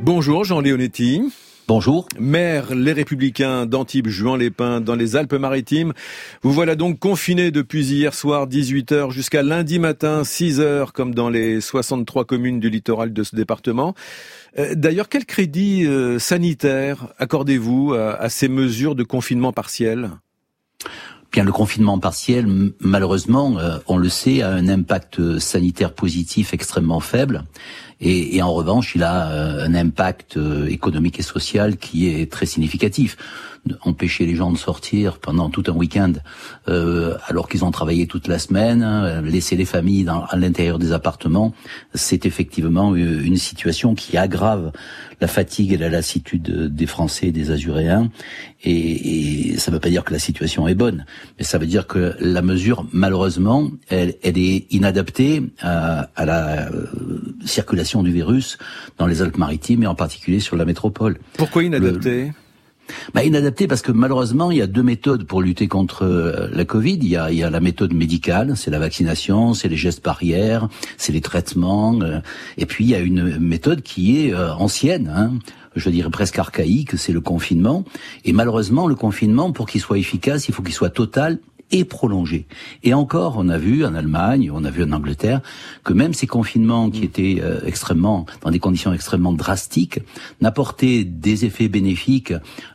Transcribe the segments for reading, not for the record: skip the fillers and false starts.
Bonjour Jean Leonetti. Bonjour. Maire Les Républicains d'Antibes-Juan-les-Pins dans les Alpes-Maritimes. Vous voilà donc confiné depuis hier soir 18h jusqu'à lundi matin 6h comme dans les 63 communes du littoral de ce département. D'ailleurs, quel crédit sanitaire accordez-vous à ces mesures de confinement partiel ? Bien, le confinement partiel, malheureusement, on le sait, a un impact sanitaire positif extrêmement faible. Et en revanche, il a un impact économique et social qui est très significatif. Empêcher les gens de sortir pendant tout un week-end alors qu'ils ont travaillé toute la semaine, laisser les familles à l'intérieur des appartements, c'est effectivement une situation qui aggrave la fatigue et la lassitude des Français et des Azuréens. Et ça ne veut pas dire que la situation est bonne, mais ça veut dire que la mesure, malheureusement, elle est inadaptée à la circulation du virus dans les Alpes-Maritimes et en particulier sur la métropole. Pourquoi inadaptée ? Inadapté parce que malheureusement il y a deux méthodes pour lutter contre la Covid. Il y a la méthode médicale, c'est la vaccination, c'est les gestes barrières, c'est les traitements, et puis il y a une méthode qui est ancienne, je dirais presque archaïque, c'est le confinement. Et malheureusement le confinement, pour qu'il soit efficace, il faut qu'il soit total et prolongé. Et encore, on a vu en Allemagne, on a vu en Angleterre, que même ces confinements qui étaient dans des conditions extrêmement drastiques, n'apportaient des effets bénéfiques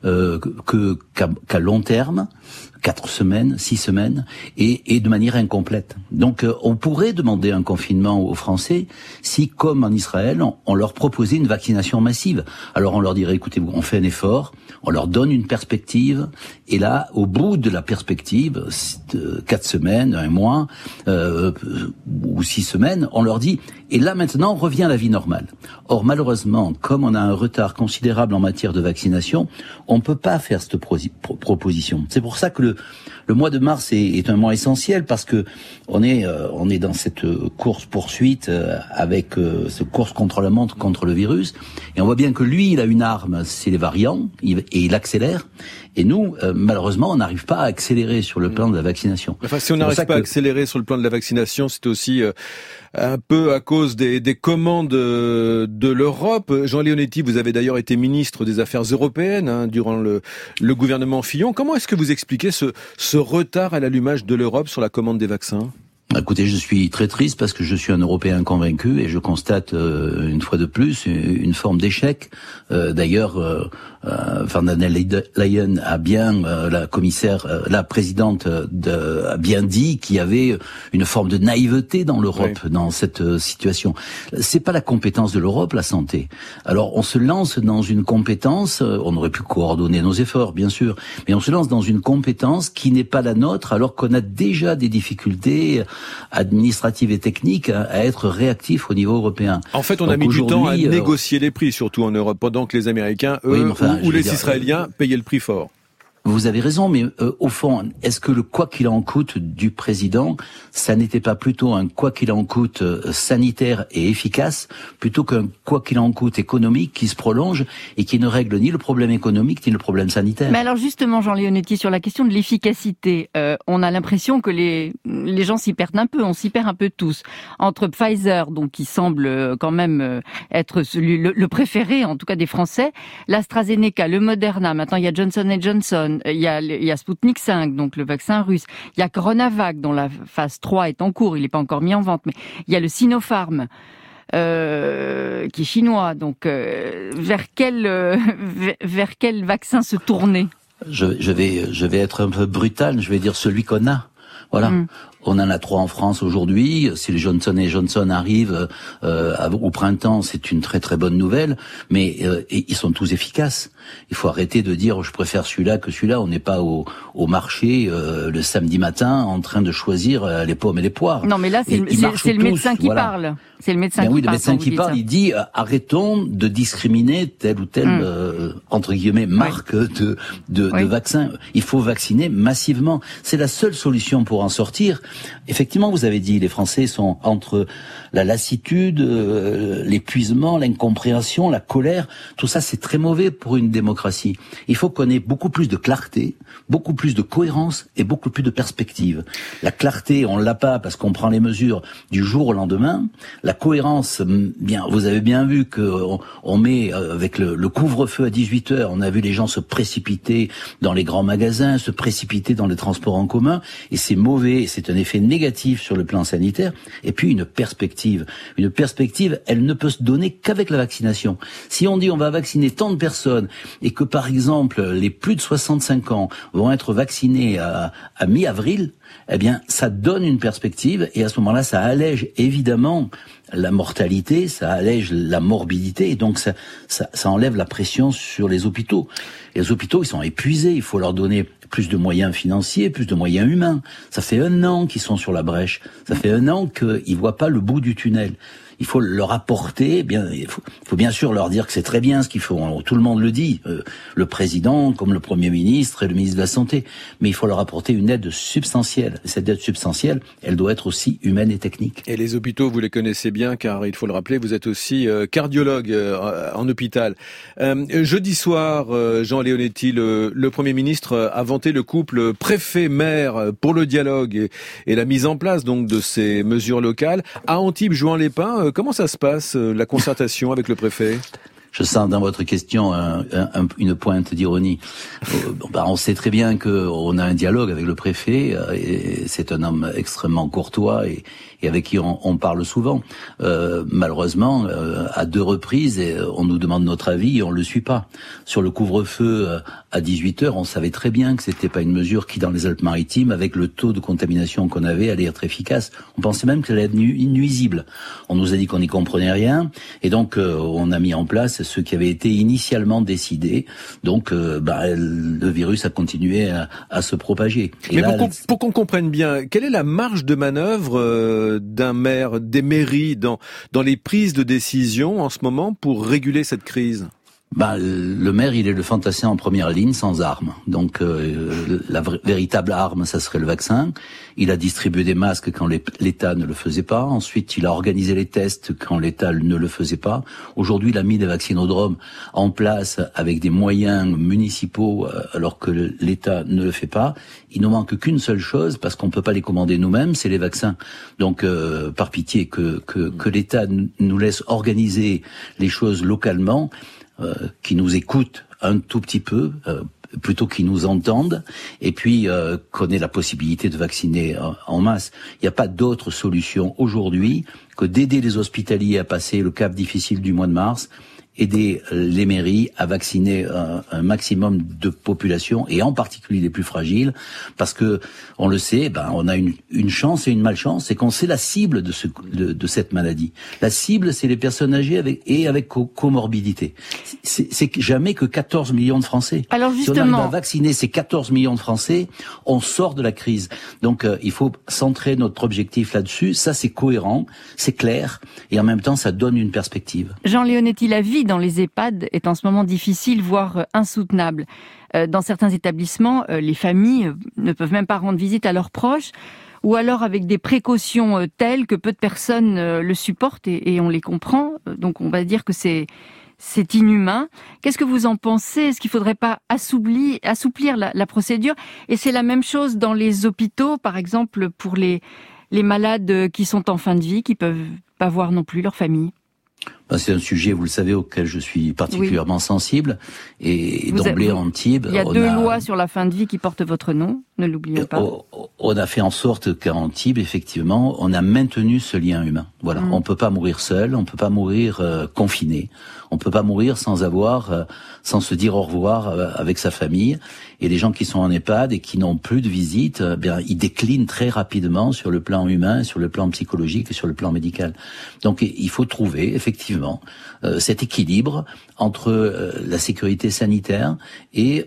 qu'à long terme, 4 semaines, 6 semaines, et de manière incomplète. Donc on pourrait demander un confinement aux Français si, comme en Israël, on leur proposait une vaccination massive. Alors on leur dirait, écoutez, on fait un effort, on leur donne une perspective, et là, au bout de la perspective, 4 semaines, 1 mois, ou 6 semaines, on leur dit, et là maintenant, revient à la vie normale. Or, malheureusement, comme on a un retard considérable en matière de vaccination, on ne peut pas faire cette proposition. C'est pour ça que le mois de mars est un mois essentiel, parce que on est dans cette course-poursuite avec cette course contre la montre, contre le virus, et on voit bien que lui, il a une arme, c'est les variants, et il accélère. Et nous, malheureusement, on n'arrive pas à accélérer sur le plan de la vaccination. Enfin, si on n'arrive pas à accélérer sur le plan de la vaccination, c'est aussi un peu à cause des commandes de l'Europe. Jean Leonetti, vous avez d'ailleurs été ministre des Affaires européennes durant le gouvernement Fillon. Comment est-ce que vous expliquez ce retard à l'allumage de l'Europe sur la commande des vaccins ? Écoutez, je suis très triste parce que je suis un Européen convaincu et je constate une fois de plus une forme d'échec. D'ailleurs, von der Leyen a bien, la présidente a bien dit qu'il y avait une forme de naïveté dans l'Europe, dans cette situation. C'est pas la compétence de l'Europe, la santé. Alors, on se lance dans une compétence, on aurait pu coordonner nos efforts, bien sûr, mais on se lance dans une compétence qui n'est pas la nôtre, alors qu'on a déjà des difficultés administratives et techniques à être réactifs au niveau européen. En fait, on a mis du temps à négocier les prix, surtout en Europe, pendant que les Américains, eux, ou les Israéliens payaient le prix fort. Vous avez raison, mais au fond, est-ce que le quoi qu'il en coûte du président, ça n'était pas plutôt un quoi qu'il en coûte sanitaire et efficace, plutôt qu'un quoi qu'il en coûte économique qui se prolonge et qui ne règle ni le problème économique ni le problème sanitaire? Mais alors justement, Jean Leonetti, sur la question de l'efficacité, on a l'impression que les gens s'y perdent un peu, on s'y perd un peu tous. Entre Pfizer, donc qui semble quand même être le préféré, en tout cas des Français, l'AstraZeneca, le Moderna, maintenant il y a Johnson & Johnson, il y a Sputnik 5, donc le vaccin russe. Il y a Coronavac, dont la phase 3 est en cours, il n'est pas encore mis en vente. Mais il y a le Sinopharm, qui est chinois. Donc, vers quel vaccin se tourner ? Je vais être un peu brutal, je vais dire celui qu'on a. Voilà. On en a 3 en France aujourd'hui. Si les Johnson & Johnson arrivent au printemps, c'est une très très bonne nouvelle. Mais ils sont tous efficaces. Il faut arrêter de dire je préfère celui-là que celui-là. On n'est pas au marché le samedi matin en train de choisir les pommes et les poires. Non, mais là c'est le médecin qui parle. C'est le médecin qui parle. Oui, le médecin qui parle. Il dit arrêtons de discriminer telle ou telle entre guillemets marque de vaccin. Il faut vacciner massivement. C'est la seule solution pour en sortir. Effectivement, vous avez dit, les Français sont entre la lassitude, l'épuisement, l'incompréhension, la colère. Tout ça, c'est très mauvais pour une démocratie. Il faut qu'on ait beaucoup plus de clarté, beaucoup plus de cohérence et beaucoup plus de perspective. La clarté, on l'a pas parce qu'on prend les mesures du jour au lendemain. La cohérence, bien, vous avez bien vu que on met avec le couvre-feu à 18h, on a vu les gens se précipiter dans les grands magasins, se précipiter dans les transports en commun, et c'est mauvais, c'est un effet négatif sur le plan sanitaire. Et puis une perspective, elle ne peut se donner qu'avec la vaccination. Si on dit on va vacciner tant de personnes et que par exemple les plus de 65 ans vont être vaccinés à mi-avril, eh bien ça donne une perspective, et à ce moment-là ça allège évidemment la mortalité, ça allège la morbidité, et donc ça enlève la pression sur les hôpitaux. Et les hôpitaux, ils sont épuisés, il faut leur donner plus de moyens financiers, plus de moyens humains. Ça fait 1 an qu'ils sont sur la brèche, ça fait 1 an qu'ils voient pas le bout du tunnel. Il faut leur apporter, il faut bien sûr leur dire que c'est très bien ce qu'ils font. Tout le monde le dit, le président, comme le Premier ministre et le ministre de la Santé. Mais il faut leur apporter une aide substantielle. Et cette aide substantielle, elle doit être aussi humaine et technique. Et les hôpitaux, vous les connaissez bien, car il faut le rappeler, vous êtes aussi cardiologue en hôpital. Jeudi soir, Jean Leonetti, le Premier ministre a vanté le couple préfet-maire pour le dialogue et la mise en place donc de ces mesures locales. À Antibes-Juan-les-Pins, comment ça se passe, la concertation avec le préfet ? Je sens dans votre question une pointe d'ironie. On sait très bien qu'on a un dialogue avec le préfet, et c'est un homme extrêmement courtois et avec qui on parle souvent. Malheureusement, à 2 reprises, on nous demande notre avis et on le suit pas. Sur le couvre-feu à 18h, on savait très bien que c'était pas une mesure qui, dans les Alpes-Maritimes, avec le taux de contamination qu'on avait, allait être efficace. On pensait même qu'elle allait être nuisible. On nous a dit qu'on n'y comprenait rien, et donc on a mis en place ce qui avait été initialement décidé. Donc le virus a continué à se propager. Mais pour qu'on comprenne bien, quelle est la marge de manœuvre d'un maire, des mairies dans les prises de décision en ce moment pour réguler cette crise ? Le maire, il est le fantassin en première ligne, sans armes. Donc la véritable arme, ça serait le vaccin. Il a distribué des masques quand l'État ne le faisait pas. Ensuite, il a organisé les tests quand l'État ne le faisait pas. Aujourd'hui, il a mis des vaccinodromes en place avec des moyens municipaux alors que l'État ne le fait pas. Il ne manque qu'une seule chose, parce qu'on peut pas les commander nous-mêmes, c'est les vaccins. Donc, par pitié, que l'État nous laisse organiser les choses localement, qui nous écoutent un tout petit peu, plutôt qu'ils nous entendent, et puis qu'on ait la possibilité de vacciner en masse. Il n'y a pas d'autre solution aujourd'hui que d'aider les hospitaliers à passer le cap difficile du mois de mars, aider les mairies à vacciner un maximum de population, et en particulier les plus fragiles, parce que on le sait, on a une chance et une malchance, c'est qu'on sait la cible de cette maladie. La cible, c'est les personnes âgées avec comorbidité. C'est jamais que 14 millions de Français. Alors justement, si on arrive à vacciner ces 14 millions de Français, on sort de la crise. Donc il faut centrer notre objectif là-dessus. Ça, c'est cohérent, c'est clair, et en même temps, ça donne une perspective. Jean Leonetti, la vie dans les EHPAD est en ce moment difficile, voire insoutenable. Dans certains établissements, les familles ne peuvent même pas rendre visite à leurs proches, ou alors avec des précautions telles que peu de personnes le supportent, et on les comprend. Donc on va dire que c'est inhumain. Qu'est-ce que vous en pensez ? Est-ce qu'il ne faudrait pas assouplir la procédure ? Et c'est la même chose dans les hôpitaux, par exemple pour les malades qui sont en fin de vie, qui peuvent pas voir non plus leur famille. C'est un sujet, vous le savez, auquel je suis particulièrement sensible. Et d'emblée, à Antibes... Il y a 2 lois sur la fin de vie qui portent votre nom, ne l'oublions pas. On a fait en sorte qu'à Antibes, effectivement, on a maintenu ce lien humain. Voilà, on peut pas mourir seul, on peut pas mourir confiné, on peut pas mourir sans se dire au revoir avec sa famille. Et les gens qui sont en EHPAD et qui n'ont plus de visite, ils déclinent très rapidement sur le plan humain, sur le plan psychologique et sur le plan médical. Donc il faut trouver effectivement cet équilibre entre la sécurité sanitaire et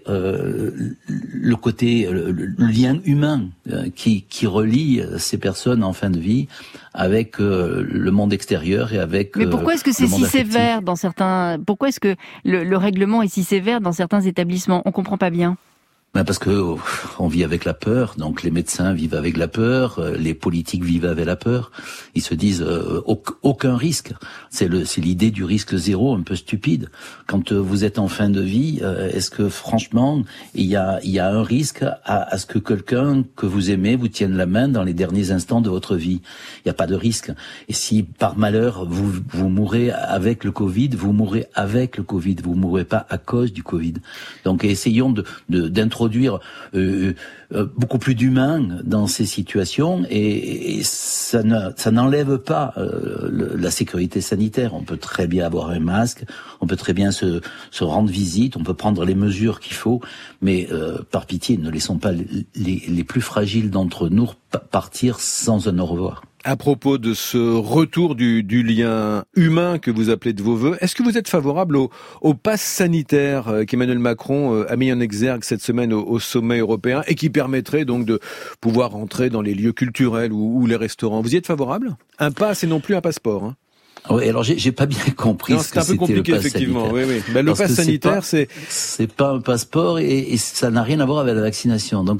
le côté, le lien humain qui relie ces personnes en fin de vie avec le monde extérieur et avec Mais pourquoi est-ce que c'est si sévère dans certains... Pourquoi est-ce que le règlement est si sévère dans certains établissements ? On comprend pas bien. Parce que on vit avec la peur, donc les médecins vivent avec la peur, les politiques vivent avec la peur. Ils se disent aucun risque. C'est l'idée du risque zéro, un peu stupide. Quand vous êtes en fin de vie, est-ce que franchement il y a un risque à ce que quelqu'un que vous aimez vous tienne la main dans les derniers instants de votre vie? Il n'y a pas de risque. Et si par malheur vous mourrez avec le Covid, vous mourrez avec le Covid. Vous mourrez pas à cause du Covid. Donc essayons d'introduire beaucoup plus d'humain dans ces situations, et ça n'enlève pas la sécurité sanitaire. On peut très bien avoir un masque, on peut très bien se rendre visite, on peut prendre les mesures qu'il faut, mais par pitié, ne laissons pas les plus fragiles d'entre nous partir sans un au revoir. À propos de ce retour du lien humain que vous appelez de vos vœux, est-ce que vous êtes favorable au pass sanitaire qu'Emmanuel Macron a mis en exergue cette semaine au sommet européen et qui permettrait donc de pouvoir entrer dans les lieux culturels ou les restaurants? Vous y êtes favorable? Un pass et non plus un passeport, hein? Oui, alors j'ai pas bien compris ce que c'était le pass sanitaire. C'est un peu compliqué, effectivement. Oui. Ben, le pass sanitaire, c'est pas un passeport et ça n'a rien à voir avec la vaccination. Donc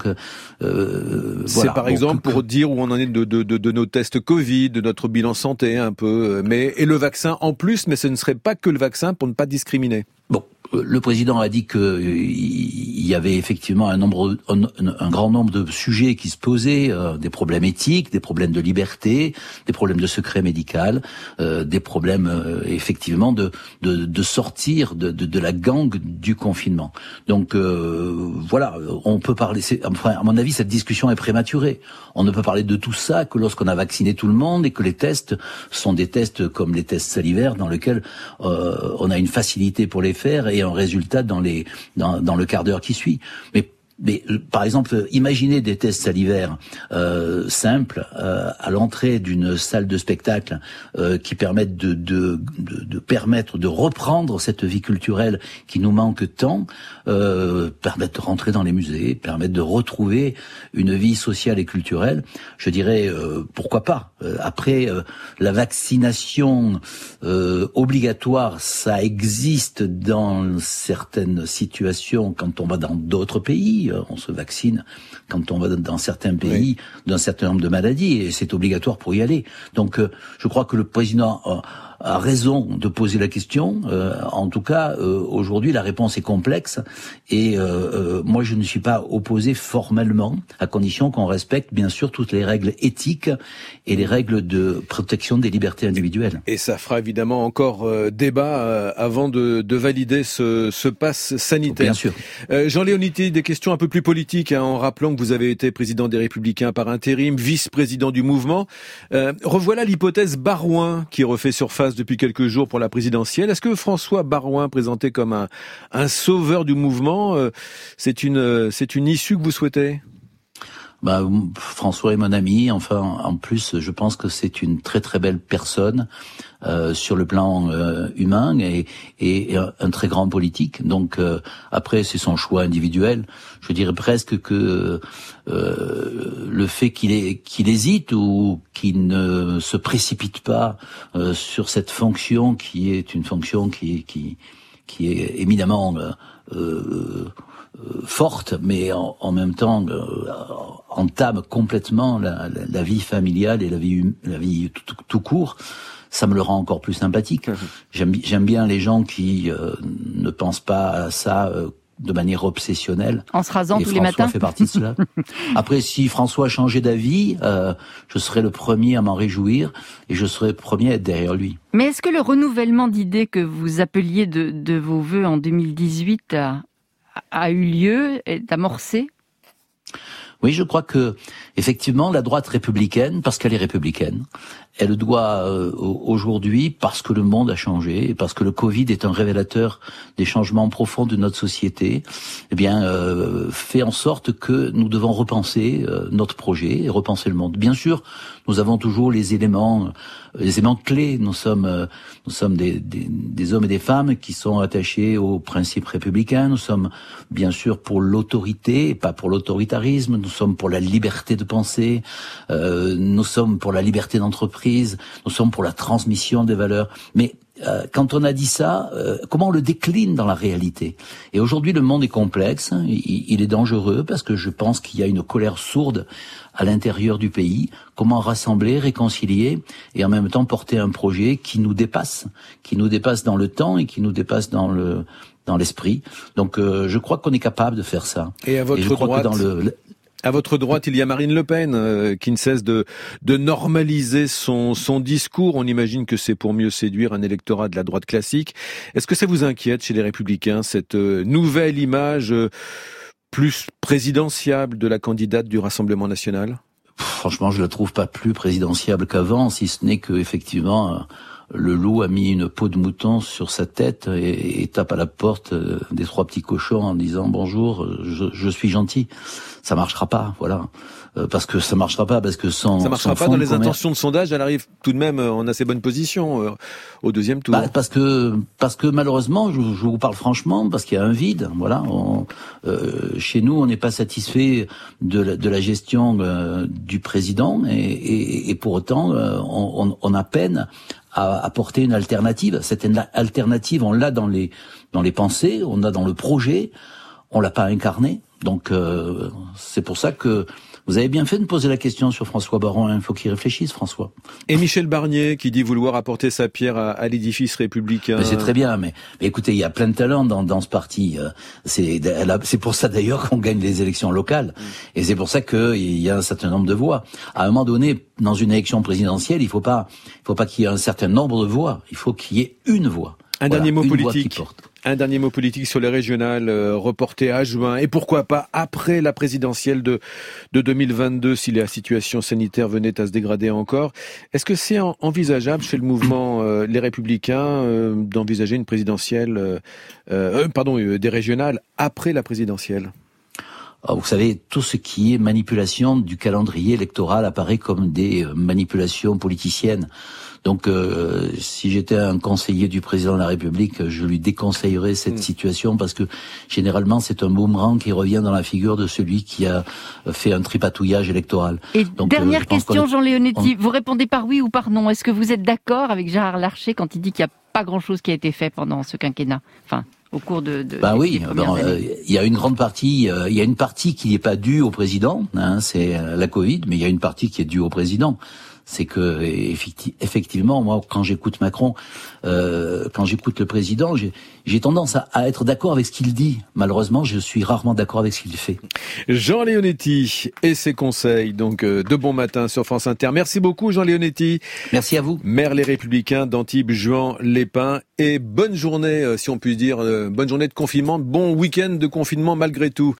c'est par exemple pour dire où on en est de nos tests Covid, de notre bilan santé un peu, et le vaccin en plus, mais ce ne serait pas que le vaccin pour ne pas discriminer. Bon, le président a dit que il y avait effectivement un grand nombre de sujets qui se posaient, des problèmes éthiques, des problèmes de liberté, des problèmes de secret médical, des problèmes effectivement de sortir de la gangue du confinement. Donc voilà, on peut parler. Enfin, à mon avis, cette discussion est prématurée. On ne peut parler de tout ça que lorsqu'on a vacciné tout le monde et que les tests sont des tests comme les tests salivaires dans lesquels on a une facilité pour les faire et un résultat dans le quart d'heure qui suit. Mais par exemple, imaginez des tests salivaires simples à l'entrée d'une salle de spectacle qui permettent de permettre de reprendre cette vie culturelle qui nous manque tant, permettre de rentrer dans les musées, permettre de retrouver une vie sociale et culturelle. Je dirais pourquoi pas. Après, la vaccination obligatoire, ça existe dans certaines situations quand on va dans d'autres pays. On se vaccine quand on va dans certains pays d'un certain nombre de maladies et c'est obligatoire pour y aller. Donc je crois que le président a raison de poser la question. En tout cas, aujourd'hui, la réponse est complexe et moi, je ne suis pas opposé formellement, à condition qu'on respecte bien sûr toutes les règles éthiques et les règles de protection des libertés individuelles. Et ça fera évidemment encore débat avant de valider ce pass sanitaire. Bien sûr. Jean Leonetti, des questions un peu plus politiques, en rappelant que vous avez été président des Républicains par intérim, vice-président du mouvement. Revoilà l'hypothèse Barouin qui refait surface depuis quelques jours pour la présidentielle. Est-ce que François Barouin, présenté comme un sauveur du mouvement, c'est une issue que vous souhaitez? François est mon ami. Enfin, en plus, je pense que c'est une très très belle personne sur le plan humain et un très grand politique. Donc après, c'est son choix individuel. Je dirais presque que le fait qu'il hésite ou qu'il ne se précipite pas sur cette fonction qui est une fonction qui est éminemment forte, mais en même temps entame complètement la vie familiale et la vie tout court. Ça me le rend encore plus sympathique. J'aime bien les gens qui ne pensent pas à ça de manière obsessionnelle. En se rasant tous les matins. François fait partie de cela. Après, si François changeait d'avis, je serais le premier à m'en réjouir et je serais le premier à être derrière lui. Mais est-ce que le renouvellement d'idées que vous appeliez de vos vœux en 2018 a eu lieu, est amorcé? Oui, je crois que effectivement la droite républicaine, parce qu'elle est républicaine, elle doit aujourd'hui, parce que le monde a changé et parce que le Covid est un révélateur des changements profonds de notre société, fait en sorte que nous devons repenser notre projet et repenser le monde. Bien sûr, nous avons toujours les éléments clés. Nous sommes des hommes et des femmes qui sont attachés aux principes républicains. Nous sommes bien sûr pour l'autorité, pas pour l'autoritarisme. Nous sommes pour la liberté de penser. Nous sommes pour la liberté d'entreprise. Nous sommes pour la transmission des valeurs. Mais quand on a dit ça, comment on le décline dans la réalité. Et aujourd'hui, le monde est complexe, il est dangereux parce que je pense qu'il y a une colère sourde à l'intérieur du pays. Comment rassembler, réconcilier et en même temps porter un projet qui nous dépasse dans le temps et qui nous dépasse dans l'esprit. Donc, je crois qu'on est capable de faire ça. Et à votre droite, à votre droite, il y a Marine Le Pen qui ne cesse de normaliser son discours. On imagine que c'est pour mieux séduire un électorat de la droite classique. Est-ce que ça vous inquiète chez les Républicains, cette nouvelle image plus présidentiable de la candidate du Rassemblement national ? Franchement, je la trouve pas plus présidentiable qu'avant, si ce n'est que effectivement le loup a mis une peau de mouton sur sa tête et tape à la porte des trois petits cochons en disant bonjour, je suis gentil. Ça marchera pas, voilà. Parce que ça marchera pas dans les intentions de sondage, elle arrive tout de même en assez bonne position au deuxième tour. Parce que malheureusement, je vous parle franchement, parce qu'il y a un vide, voilà. Chez nous, on n'est pas satisfait de la gestion du président et pour autant, on a peine à apporter une alternative. Cette alternative, on l'a dans les pensées, on l'a dans le projet, on l'a pas incarné. Donc c'est pour ça que vous avez bien fait de poser la question sur François Baron. Il faut qu'il réfléchisse, François. Et Michel Barnier qui dit vouloir apporter sa pierre à l'édifice républicain. Mais c'est très bien. Mais écoutez, il y a plein de talents dans ce parti. C'est pour ça d'ailleurs qu'on gagne les élections locales. Et c'est pour ça qu'il y a un certain nombre de voix. À un moment donné, dans une élection présidentielle, il faut pas qu'il y ait un certain nombre de voix. Il faut qu'il y ait une voix. Un dernier mot politique sur les régionales reportées à juin et pourquoi pas après la présidentielle de 2022 si la situation sanitaire venait à se dégrader encore. Est-ce que c'est envisageable chez le mouvement Les Républicains d'envisager une présidentielle, des régionales après la présidentielle ? Vous savez, tout ce qui est manipulation du calendrier électoral apparaît comme des manipulations politiciennes. Donc, si j'étais un conseiller du président de la République, je lui déconseillerais cette situation parce que généralement, c'est un boomerang qui revient dans la figure de celui qui a fait un tripatouillage électoral. Et donc, dernière question, Jean Leonetti, vous répondez par oui ou par non. Est-ce que vous êtes d'accord avec Gérard Larcher quand il dit qu'il n'y a pas grand-chose qui a été fait pendant ce quinquennat ? Enfin, au cours de oui, il y a une grande partie, il y a une partie qui n'est pas due au président, c'est la Covid, mais il y a une partie qui est due au président. C'est que effectivement, moi, quand j'écoute Macron, quand j'écoute le président, j'ai tendance à être d'accord avec ce qu'il dit. Malheureusement, je suis rarement d'accord avec ce qu'il fait. Jean Leonetti et ses conseils, donc de bon matin sur France Inter. Merci beaucoup, Jean Leonetti. Merci à vous. Maire Les Républicains d'Antibes, Juan-les-Pins, et bonne journée, si on peut dire, bonne journée de confinement, bon week-end de confinement malgré tout.